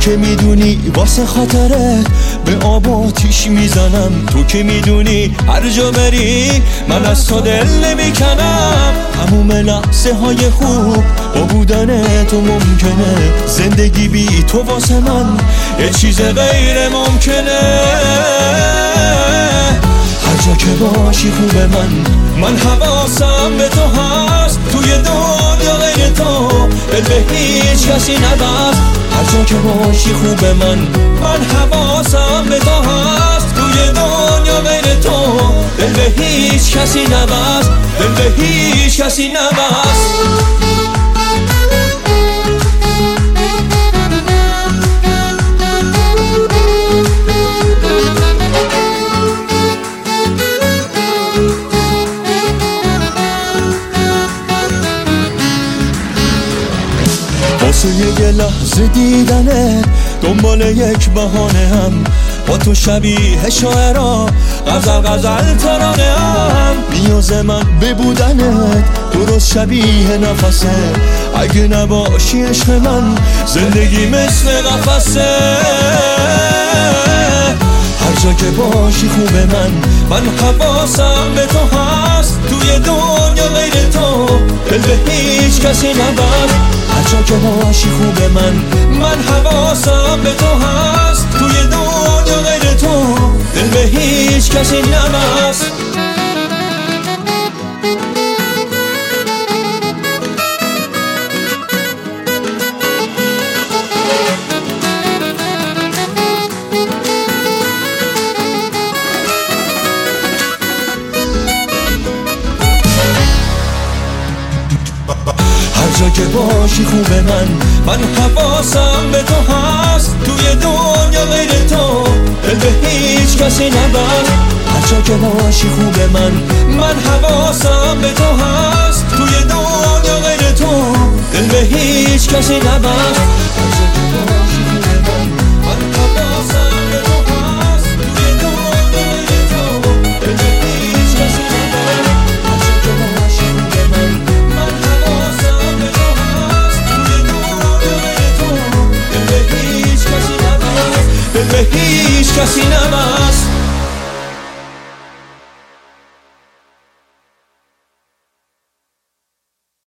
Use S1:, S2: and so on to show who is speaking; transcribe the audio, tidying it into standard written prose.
S1: که میدونی واسه خاطرت به آب آتیش میزنم. تو که میدونی هر جا بری من از تو دل نمیکنم. تموم لحظه های خوب با بودن تو ممکنه، زندگی بی تو واسه من یه چیز غیر ممکنه. هر جا که باشی خوبه، من حواسم به تو هست. توی دنیا غیر تو دل به هیچ کسی نبست. هر جا که باشی خوبه، من حواسم به تو هست. توی دنیا غیر تو دل به هیچ کسی نبست. دل به هیچ کسی نبست. واسه یه لحظه دیدنه دنبال یک بهانه هم، با تو شبیه شاعرا غزل ترانه هم. نیاز من به بودنت درست شبیه نفسه. اگه نباشی عشق من زندگی مثل قفسه. هر جا که باشی خوبه، من حواسم به تو هست. توی دنیا غیر تو دل به هیچ کسی نبست. هر جا که باشی خوبه، من حواسم به تو هست. توی دنیا غیر تو دل به هیچ کسی نبست. هر جا که باشی خوبه، من حواسم به تو هست. توی دنیا غیر تو دل به هیچ کسی نبست. هر جا که باشی خوبه، من حواسم به تو هست. توی دنیا غیر تو دل به هیچ کسی نبست. هر جا که باشی خوبه، من حواسم به تو هست. توی دنیا غیر تو دل به هیچ کسی نبست. هر جا که باشی خوبه، من حواسم به تو هست. توی دنیا غیر تو دل به هیچ کسی نبست. دل به هیچ کسی نبست.